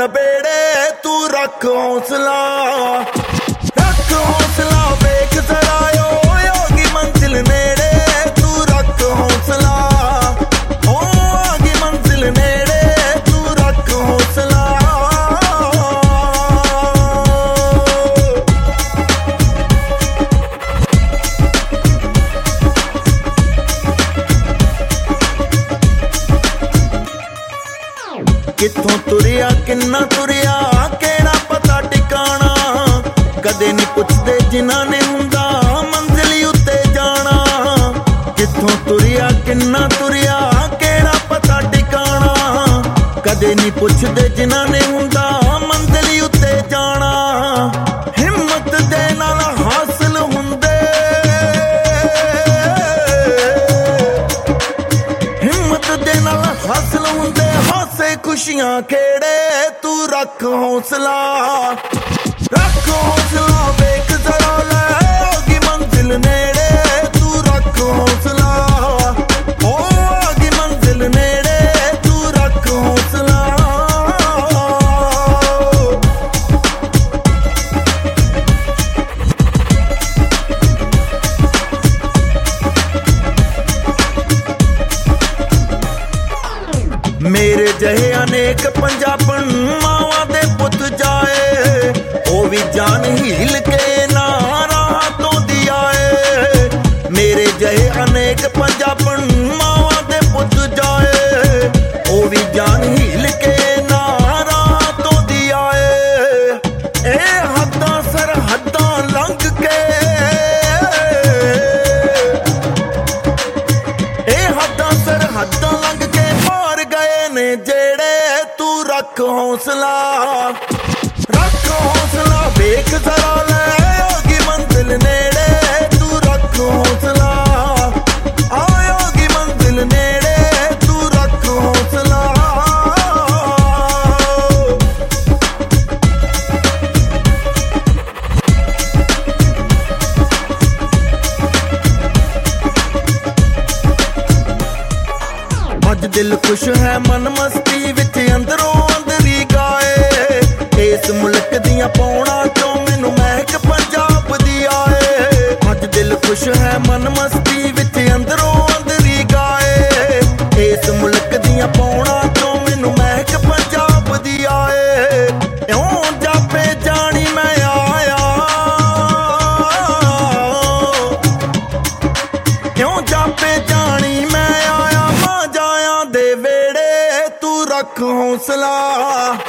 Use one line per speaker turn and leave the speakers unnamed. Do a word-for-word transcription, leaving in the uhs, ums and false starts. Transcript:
बेड़े तू रख हौसला, रख हौसला वेख जरा यो होगी मंजिल नेड़े तू रख हौसला, होगी मंजिल नेड़े तू रख हौसला। किथों तुरिया किन्ना तुरिया केड़ा पता टिकाना, कदे नहीं पुछदे जिन्हां ने हुंदा मंजिल उत्ते जाना। किथों तुरिया किन्ना तुरिया केड़ा पता टिकाना, कदे नहीं पुछदे जिन्हां ने हुंदा मंजिल उत्ते जाना। हिम्मत दे नाल हासिल हुंदे, हिम्मत दे नाल हासिल हुंदे खुशियां खेड़े तू रख हौसला, रख हौसला वेख जरा ले होगी मंजिल नेड़े तू रख हौसला, होगी मंजिल नेड़े तू रख हौसला। मेरे जहे अनेक पंजाबन मावां दे पुत जाए, ओ भी जान हील के ना राह तो दिया है। मेरे जहे अनेक पंजाबन मावां दे पुत जाए, ओ भी जान हील के ना राह तो दिया है। ए हद्दां सरहद्दां लंघ के, ए हद्दां सरहद्दां लंघ के पार गए ने जेड़े तू रख हौसला, रख हौसला वेख जरा ले होगी मंजिल नेड़े तू रख हौसला, आयोगी मंजिल नेड़े तू रख हौसला। अज दिल खुश है मन मस्ती विच अंदरों अंदरी गाए, इस मुल्क दियां पौड़ा चों मैनू महक पंजाब दी आए। अज दिल खुश है मन मस्ती विच अंदरों अंदरी गाए, इस मुल्क दियां पौड़ा चों मैनू महक पंजाब दी आए। इउं जापे जानी मैं आया, इउं जापे जानी मैं आया, मां जाया दे वेड़े तू रख हौसला।